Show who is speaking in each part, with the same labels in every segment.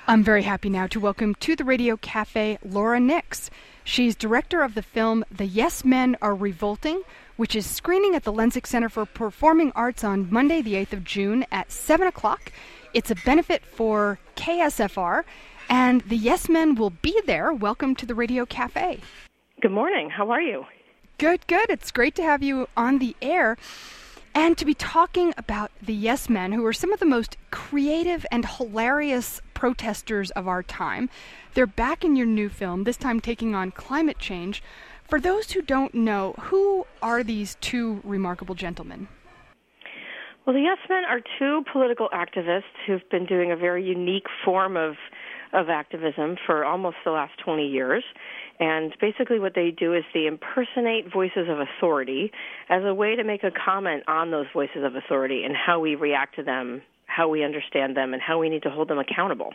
Speaker 1: I'm very happy now to welcome to the Radio Cafe Laura Nix. She's director of the film The Yes Men Are Revolting, which is screening at the Lensick Center for Performing Arts on Monday, the 8th of June at 7 o'clock. It's a benefit for KSFR, and the Yes Men will be there. Welcome to the Radio Cafe.
Speaker 2: Good morning. How are you?
Speaker 1: Good. It's great to have you on the air and to be talking about the Yes Men, who are some of the most creative and hilarious protesters of our time. They're back in your new film, this time taking on climate change. For those who don't know, who are these two remarkable gentlemen?
Speaker 2: Well, the Yes Men are two political activists who've been doing a very unique form of activism for almost the last 20 years. And basically what they do is they impersonate voices of authority as a way to make a comment on those voices of authority and how we react to them, how we understand them, and how we need to hold them accountable.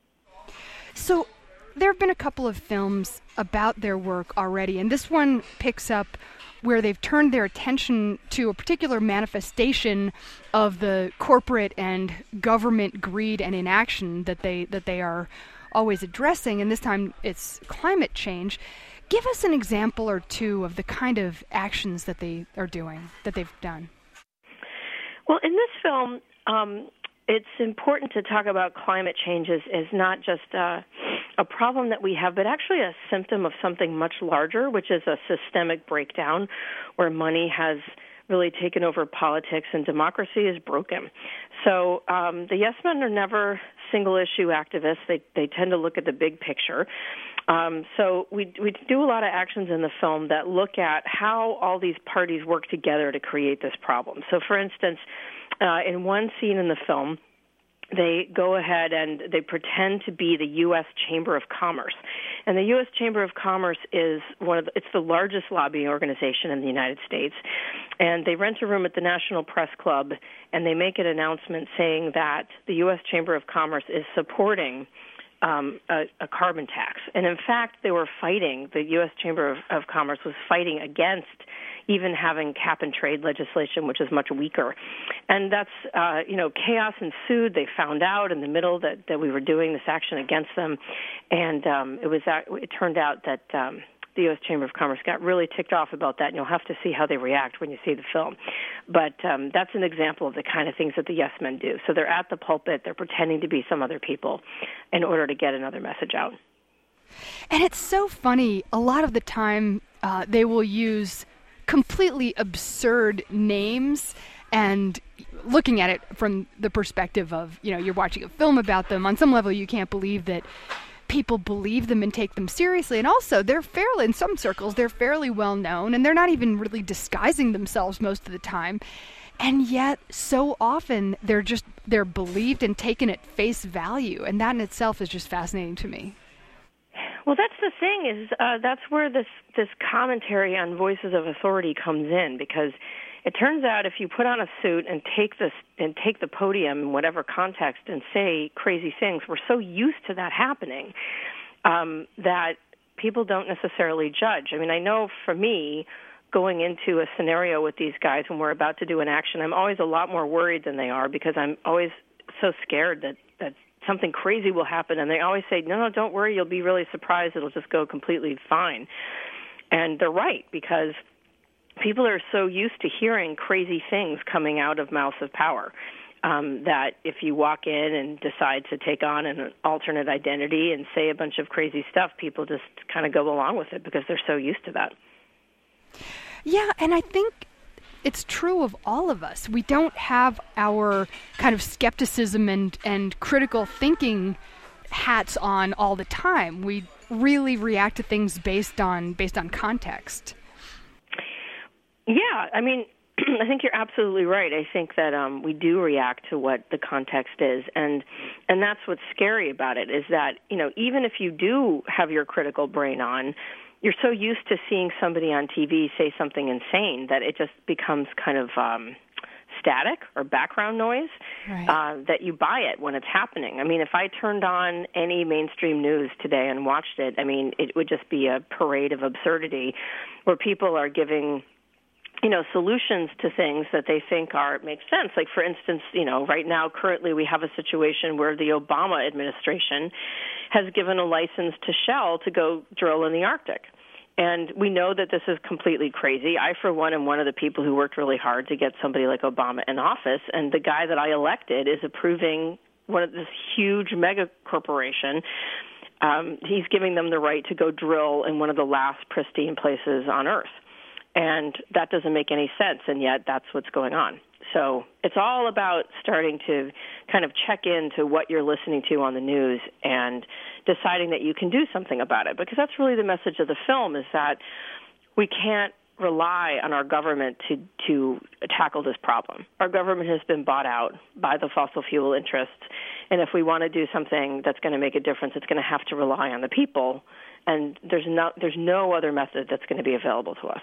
Speaker 1: So there have been a couple of films about their work already, and this one picks up where they've turned their attention to a particular manifestation of the corporate and government greed and inaction that they are always addressing, and this time it's climate change. Give us an example or two of the kind of actions that they are doing, that they've done.
Speaker 2: Well, in this film, it's important to talk about climate change as not just a problem that we have, but actually a symptom of something much larger, which is a systemic breakdown where money has really taken over politics and democracy is broken. So the Yes Men are never single-issue activists. They tend to look at the big picture. So we do a lot of actions in the film that look at how all these parties work together to create this problem. So, for instance, in one scene in the film, they go ahead and they pretend to be the U.S. Chamber of Commerce. And the U.S. Chamber of Commerce is it's the largest lobbying organization in the United States. And they rent a room at the National Press Club, and they make an announcement saying that the U.S. Chamber of Commerce is supporting a carbon tax. And in fact, they were fighting, the U.S. Chamber of Commerce was fighting against even having cap-and-trade legislation, which is much weaker. And that's, chaos ensued. They found out in the middle that we were doing this action against them. And it turned out that the U.S. Chamber of Commerce got really ticked off about that, and you'll have to see how they react when you see the film. But that's an example of the kind of things that the Yes Men do. So they're at the pulpit, they're pretending to be some other people in order to get another message out.
Speaker 1: And it's so funny. A lot of the time they will use completely absurd names, and looking at it from the perspective of, you're watching a film about them, on some level you can't believe that people believe them and take them seriously. And also, in some circles, they're fairly well known, and they're not even really disguising themselves most of the time. And yet, so often, they're believed and taken at face value, and that in itself is just fascinating to me.
Speaker 2: Well, that's the thing, is that's where this commentary on voices of authority comes in, because it turns out if you put on a suit and take the podium in whatever context and say crazy things, we're so used to that happening that people don't necessarily judge. I mean, I know for me, going into a scenario with these guys when we're about to do an action, I'm always a lot more worried than they are, because I'm always so scared that something crazy will happen, and they always say, no, don't worry, you'll be really surprised, it'll just go completely fine. And they're right, because people are so used to hearing crazy things coming out of mouths of power that if you walk in and decide to take on an alternate identity and say a bunch of crazy stuff, people just kind of go along with it because they're so used to that.
Speaker 1: Yeah, and I think it's true of all of us. We don't have our kind of skepticism and critical thinking hats on all the time. We really react to things based on context. Yeah,
Speaker 2: I mean, I think you're absolutely right. I think that we do react to what the context is, and that's what's scary about it, is that, even if you do have your critical brain on, you're so used to seeing somebody on TV say something insane that it just becomes kind of static or background noise, right, that you buy it when it's happening. I mean, if I turned on any mainstream news today and watched it, I mean, it would just be a parade of absurdity where people are giving solutions to things that they think make sense. Like, for instance, right now, currently we have a situation where the Obama administration has given a license to Shell to go drill in the Arctic. And we know that this is completely crazy. I, for one, am one of the people who worked really hard to get somebody like Obama in office, and the guy that I elected is approving one of this huge mega corporation. He's giving them the right to go drill in one of the last pristine places on Earth. And that doesn't make any sense, and yet that's what's going on. So it's all about starting to kind of check into what you're listening to on the news and deciding that you can do something about it, because that's really the message of the film, is that we can't rely on our government to tackle this problem. Our government has been bought out by the fossil fuel interests, and if we want to do something that's going to make a difference, it's going to have to rely on the people, and there's no other method that's going to be available to us.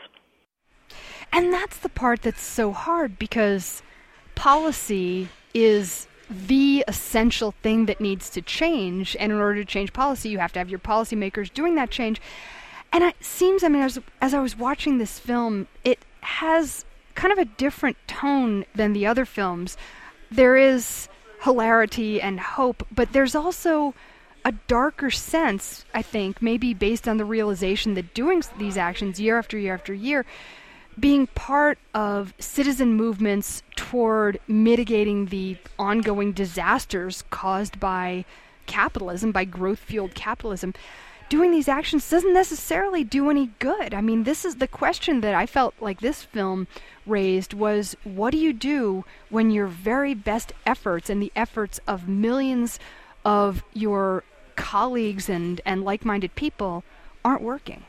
Speaker 1: And that's the part that's so hard, because policy is the essential thing that needs to change. And in order to change policy, you have to have your policymakers doing that change. And it seems, as I was watching this film, it has kind of a different tone than the other films. There is hilarity and hope, but there's also a darker sense, I think, maybe based on the realization that doing these actions year after year after year, being part of citizen movements toward mitigating the ongoing disasters caused by capitalism, by growth-fueled capitalism, doing these actions doesn't necessarily do any good. I mean, this is the question that I felt like this film raised, was what do you do when your very best efforts and the efforts of millions of your colleagues and like-minded people aren't working?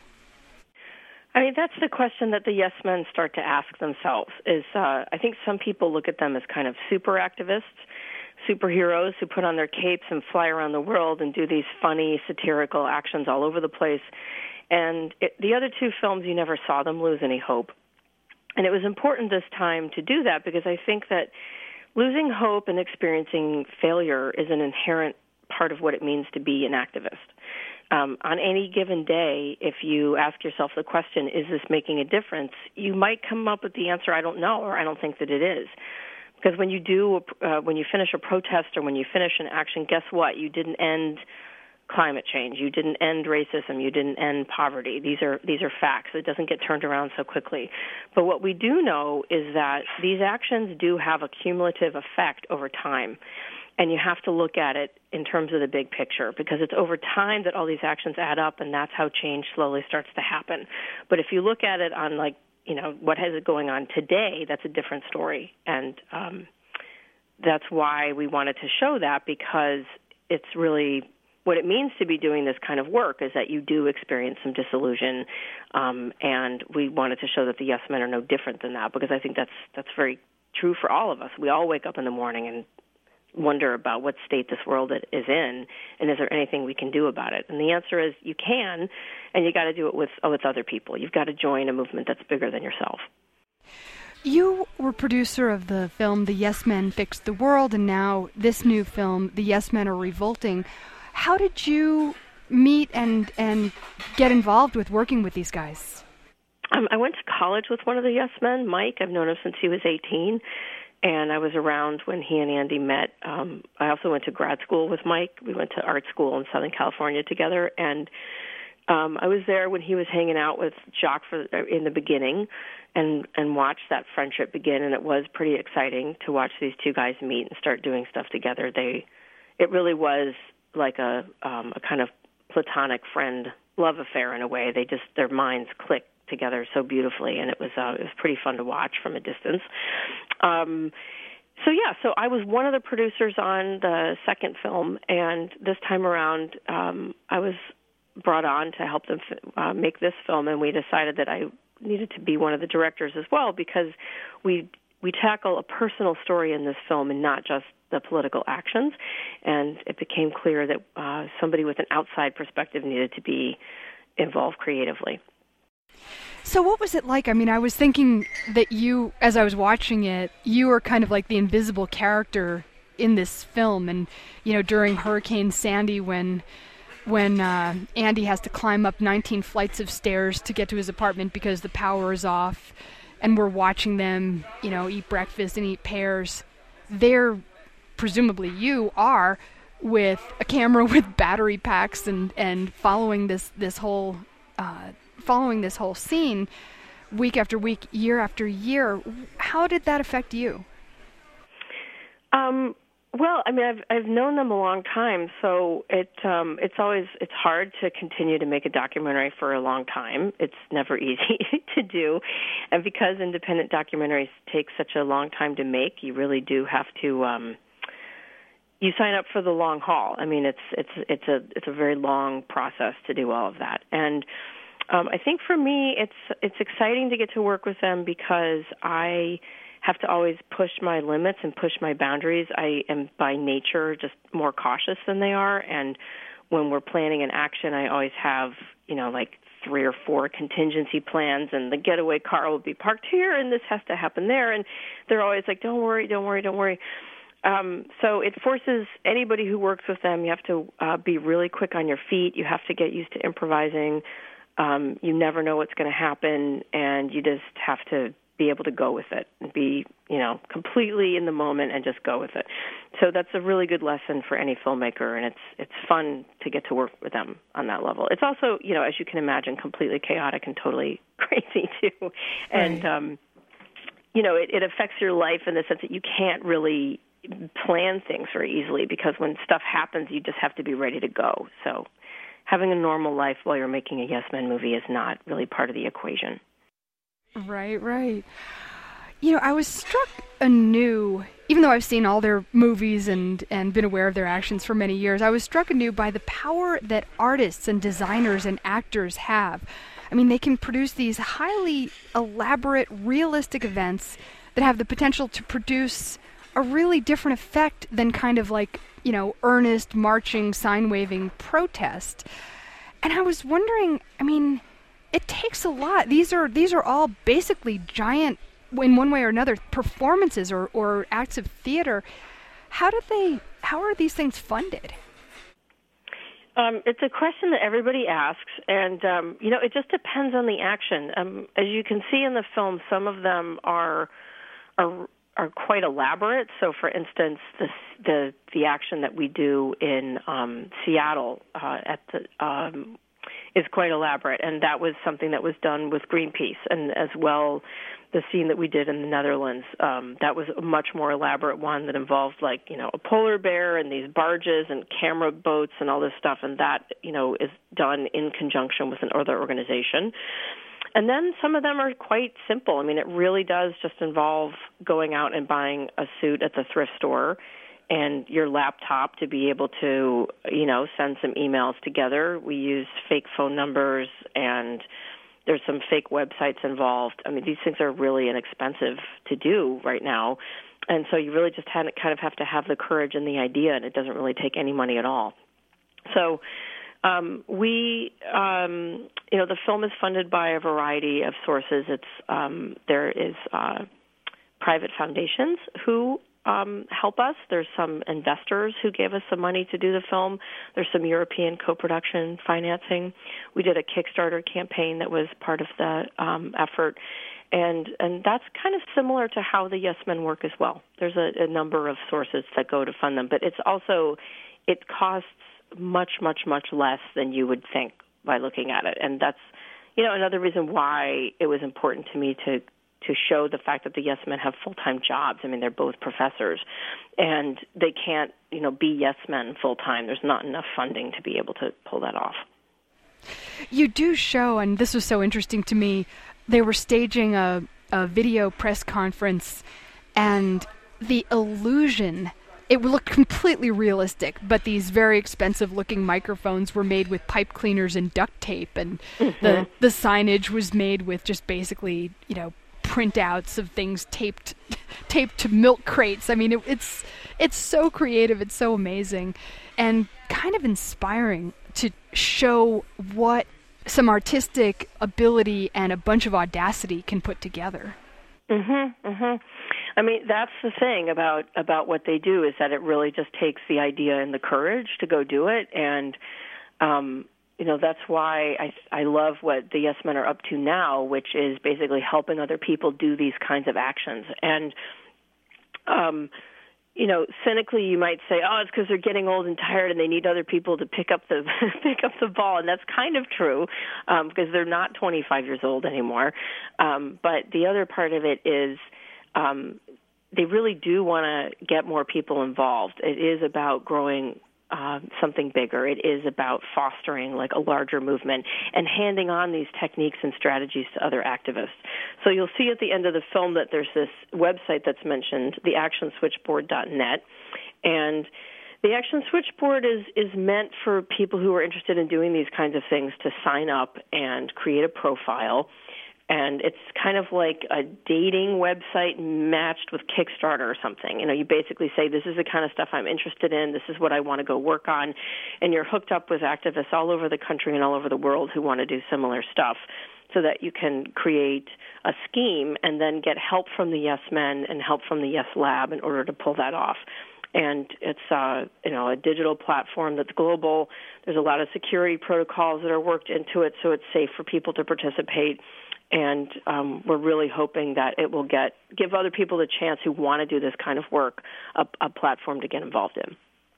Speaker 2: I mean, that's the question that the yes men start to ask themselves. I think some people look at them as kind of super activists, superheroes who put on their capes and fly around the world and do these funny, satirical actions all over the place. And the other two films, you never saw them lose any hope. And it was important this time to do that, because I think that losing hope and experiencing failure is an inherent part of what it means to be an activist. On any given day, if you ask yourself the question, is this making a difference, you might come up with the answer, I don't know, or I don't think that it is. Because when you finish a protest or when you finish an action, guess what? You didn't end climate change. You didn't end racism. You didn't end poverty. These are facts. It doesn't get turned around so quickly. But what we do know is that these actions do have a cumulative effect over time. And you have to look at it in terms of the big picture, because it's over time that all these actions add up, and that's how change slowly starts to happen. But if you look at it on, what has it going on today, that's a different story. And that's why we wanted to show that, because it's really what it means to be doing this kind of work, is that you do experience some disillusion. And we wanted to show that the yes men are no different than that, because I think that's very true for all of us. We all wake up in the morning and wonder about what state this world is in, and is there anything we can do about it? And the answer is you can, and you got to do it with other people. You've got to join a movement that's bigger than yourself.
Speaker 1: You were producer of the film The Yes Men Fixed the World, and now this new film, The Yes Men Are Revolting. How did you meet and get involved with working with these guys?
Speaker 2: I went to college with one of the Yes Men, Mike. I've known him since he was 18. And I was around when he and Andy met. I also went to grad school with Mike. We went to art school in Southern California together. And I was there when he was hanging out with Jacques in the beginning and watched that friendship begin. And it was pretty exciting to watch these two guys meet and start doing stuff together. It really was like a kind of platonic friend love affair in a way. Their minds clicked together so beautifully, and it was pretty fun to watch from a distance. So I was one of the producers on the second film, and this time around I was brought on to help them make this film, and we decided that I needed to be one of the directors as well, because we tackle a personal story in this film and not just the political actions, and it became clear that somebody with an outside perspective needed to be involved creatively.
Speaker 1: So what was it like? I mean, I was thinking that you, as I was watching it, you were kind of like the invisible character in this film. And, during Hurricane Sandy, when Andy has to climb up 19 flights of stairs to get to his apartment because the power is off, and we're watching them, eat breakfast and eat pears, they're presumably you are with a camera with battery packs and following this whole scene week after week, year after year. How did that affect you?
Speaker 2: Well, I've known them a long time, so it's hard to continue to make a documentary for a long time. It's never easy to do, and because independent documentaries take such a long time to make, you really do have to you sign up for the long haul. It's a very long process to do all of that, and I think for me, it's exciting to get to work with them because I have to always push my limits and push my boundaries. I am by nature just more cautious than they are, and when we're planning an action, I always have, like 3 or 4 contingency plans, and the getaway car will be parked here, and this has to happen there, and they're always like, don't worry. So it forces anybody who works with them, you have to be really quick on your feet. You have to get used to improvising. You never know what's going to happen, and you just have to be able to go with it and be, completely in the moment and just go with it. So that's a really good lesson for any filmmaker, and it's fun to get to work with them on that level. It's also, as you can imagine, completely chaotic and totally crazy too. And,
Speaker 1: right.
Speaker 2: It affects your life in the sense that you can't really plan things very easily because when stuff happens, you just have to be ready to go. So having a normal life while you're making a Yes Men movie is not really part of the equation.
Speaker 1: Right. I was struck anew, even though I've seen all their movies and been aware of their actions for many years, I was struck anew by the power that artists and designers and actors have. They can produce these highly elaborate, realistic events that have the potential to produce a really different effect than kind of like, earnest, marching, sign-waving protest. And I was wondering, it takes a lot. These are all basically giant, in one way or another, performances or acts of theater. How are these things funded?
Speaker 2: It's a question that everybody asks, and it just depends on the action. As you can see in the film, some of them are quite elaborate. So, for instance, the action that we do in Seattle is quite elaborate, and that was something that was done with Greenpeace, and as well the scene that we did in the Netherlands, that was a much more elaborate one that involved a polar bear and these barges and camera boats and all this stuff, and that is done in conjunction with another organization. And then some of them are quite simple. It really does just involve going out and buying a suit at the thrift store and your laptop to be able to, send some emails together. We use fake phone numbers, and there's some fake websites involved. These things are really inexpensive to do right now. And so you really just kind of have to have the courage and the idea, and it doesn't really take any money at all. So the film is funded by a variety of sources. There is private foundations who help us. There's some investors who gave us some money to do the film. There's some European co-production financing. We did a Kickstarter campaign that was part of the effort. And that's kind of similar to how the Yes Men work as well. There's a number of sources that go to fund them, but it costs much, much, much less than you would think by looking at it. And that's, another reason why it was important to me to show the fact that the Yes Men have full-time jobs. They're both professors, and they can't, be Yes Men full-time. There's not enough funding to be able to pull that off.
Speaker 1: You do show, and this was so interesting to me, they were staging a video press conference, and the illusion, it looked completely realistic, but these very expensive-looking microphones were made with pipe cleaners and duct tape, and the signage was made with just basically, printouts of things taped to milk crates. It's so creative, it's so amazing, and kind of inspiring to show what some artistic ability and a bunch of audacity can put together.
Speaker 2: That's the thing about what they do, is that it really just takes the idea and the courage to go do it. And, that's why I love what the Yes Men are up to now, which is basically helping other people do these kinds of actions. And, cynically you might say, oh, it's because they're getting old and tired and they need other people to pick up the ball. And that's kind of true because they're not 25 years old anymore. But the other part of it is they really do want to get more people involved. It is about growing something bigger. It is about fostering like a larger movement and handing on these techniques and strategies to other activists. So you'll see at the end of the film that there's this website that's mentioned, the actionswitchboard.net, and the Action Switchboard is meant for people who are interested in doing these kinds of things to sign up and create a profile. And it's kind of like a dating website matched with Kickstarter or something. You basically say, this is the kind of stuff I'm interested in. This is what I want to go work on. And you're hooked up with activists all over the country and all over the world who want to do similar stuff so that you can create a scheme and then get help from the Yes Men and help from the Yes Lab in order to pull that off. And it's a digital platform that's global. There's a lot of security protocols that are worked into it so it's safe for people to participate. And we're really hoping that it will give other people the chance who want to do this kind of work a platform to get involved in.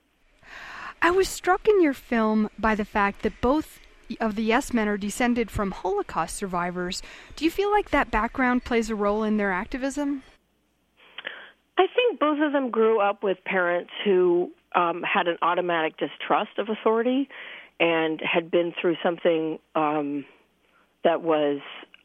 Speaker 1: I was struck in your film by the fact that both of the Yes Men are descended from Holocaust survivors. Do you feel like that background plays a role in their activism?
Speaker 2: I think both of them grew up with parents who had an automatic distrust of authority and had been through something that was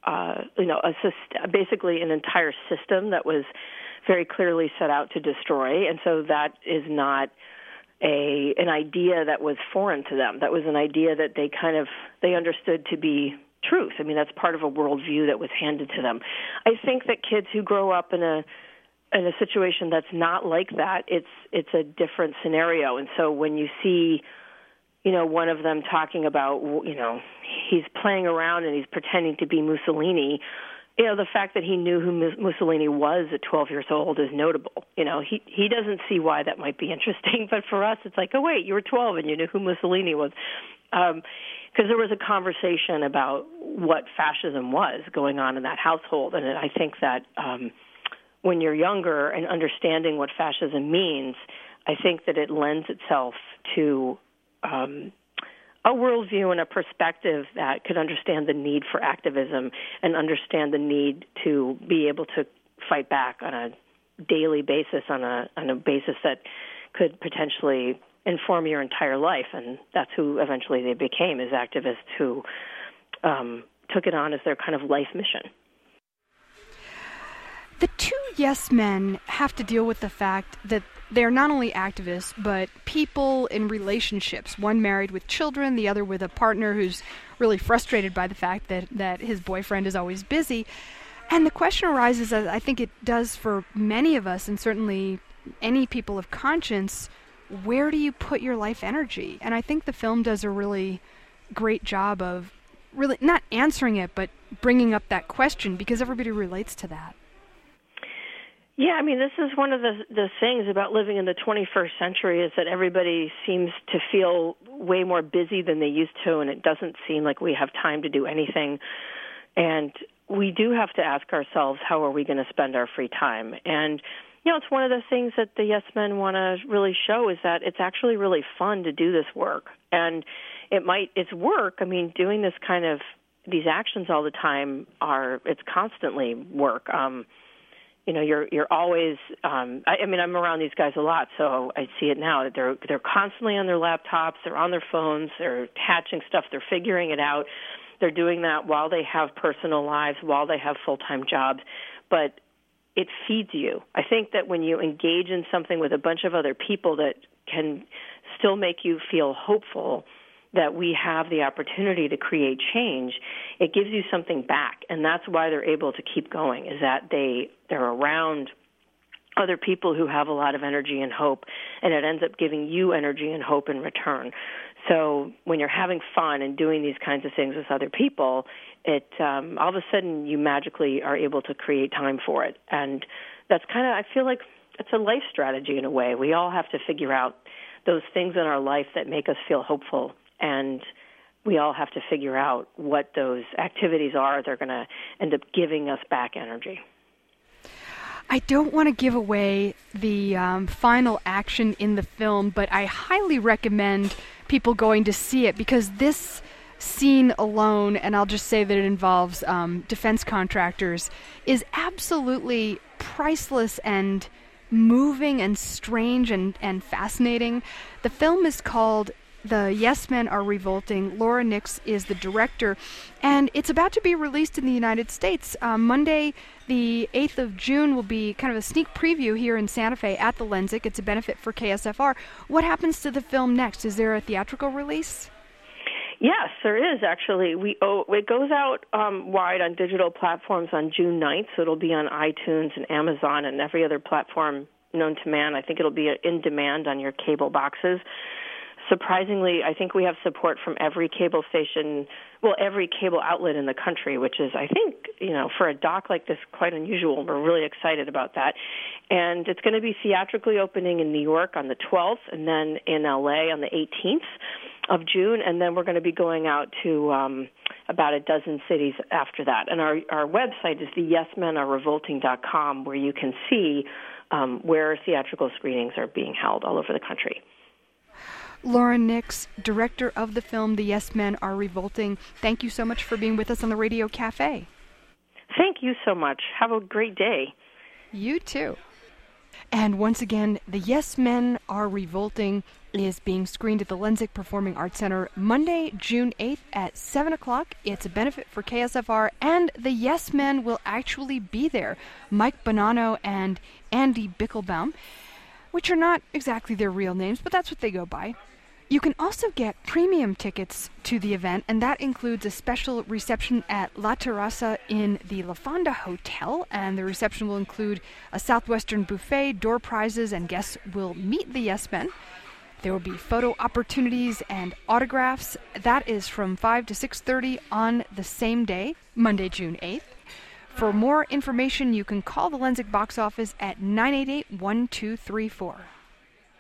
Speaker 2: basically an entire system that was very clearly set out to destroy. And so that is not an idea that was foreign to them. That was an idea that they understood to be truth. I mean, that's part of a worldview that was handed to them. I think that kids who grow up in a situation that's not like that, it's a different scenario. And so when you see one of them talking about, he's playing around and he's pretending to be Mussolini, the fact that he knew who Mussolini was at 12 years old is notable. He doesn't see why that might be interesting, but for us it's like, oh, wait, you were 12 and you knew who Mussolini was. Because there was a conversation about what fascism was going on in that household, and I think that when you're younger and understanding what fascism means, I think that it lends itself to a worldview and a perspective that could understand the need for activism and understand the need to be able to fight back on a daily basis, on a basis that could potentially inform your entire life. And that's who eventually they became, as activists who took it on as their kind of life mission.
Speaker 1: The two Yes Men have to deal with the fact that they're not only activists, but people in relationships, one married with children, the other with a partner who's really frustrated by the fact that his boyfriend is always busy. And the question arises, as I think it does for many of us, and certainly any people of conscience, where do you put your life energy? And I think the film does a really great job of really not answering it, but bringing up that question, because everybody relates to that.
Speaker 2: Yeah, I mean, this is one of the things about living in the 21st century is that everybody seems to feel way more busy than they used to, and it doesn't seem like we have time to do anything. And we do have to ask ourselves, how are we going to spend our free time? And, it's one of the things that the Yes Men want to really show is that it's actually really fun to do this work. And it's work. I mean, doing this kind of, these actions all the time it's constantly work. You're always. I'm around these guys a lot, so I see it now. They're constantly on their laptops. They're on their phones. They're attaching stuff. They're figuring it out. They're doing that while they have personal lives, while they have full-time jobs. But it feeds you. I think that when you engage in something with a bunch of other people that can still make you feel hopeful that we have the opportunity to create change, it gives you something back. And that's why they're able to keep going, is that they're around other people who have a lot of energy and hope, and it ends up giving you energy and hope in return. So when you're having fun and doing these kinds of things with other people, it all of a sudden you magically are able to create time for it. And that's I feel like it's a life strategy in a way. We all have to figure out those things in our life that make us feel hopeful and we all have to figure out what those activities are. They're going to end up giving us back energy.
Speaker 1: I don't want to give away the final action in the film, but I highly recommend people going to see it, because this scene alone, and I'll just say that it involves defense contractors, is absolutely priceless and moving and strange and fascinating. The film is called The Yes Men Are Revolting. Laura Nix is the director, and it's about to be released in the United States. Monday, the 8th of June, will be kind of a sneak preview here in Santa Fe at the Lensic. It's a benefit for KSFR. What happens to the film next? Is there a theatrical release?
Speaker 2: Yes, there is actually. It goes out wide on digital platforms on June 9th, so it'll be on iTunes and Amazon and every other platform known to man. I think it'll be in demand on your cable boxes. Surprisingly, I think we have support from every cable station, every cable outlet in the country, which is, I think, for a doc like this, quite unusual. We're really excited about that. And it's going to be theatrically opening in New York on the 12th, and then in LA on the 18th of June, and then we're going to be going out to about a dozen cities after that. And our website is theyesmenarerevolting.com, where you can see where theatrical screenings are being held all over the country.
Speaker 1: Laura Nix, director of the film The Yes Men Are Revolting, thank you so much for being with us on the Radio Cafe.
Speaker 2: Thank you so much. Have a great day.
Speaker 1: You too. And once again, The Yes Men Are Revolting is being screened at the Lensic Performing Arts Center Monday, June 8th at 7 o'clock. It's a benefit for KSFR, and the Yes Men will actually be there. Mike Bonanno and Andy Bickelbaum, which are not exactly their real names, but that's what they go by. You can also get premium tickets to the event, and that includes a special reception at La Terraza in the La Fonda Hotel, and the reception will include a Southwestern buffet, door prizes, and guests will meet the Yes Men. There will be photo opportunities and autographs. That is from 5 to 6:30 on the same day, Monday, June 8th. For more information, you can call the Lensic box office at 988-1234.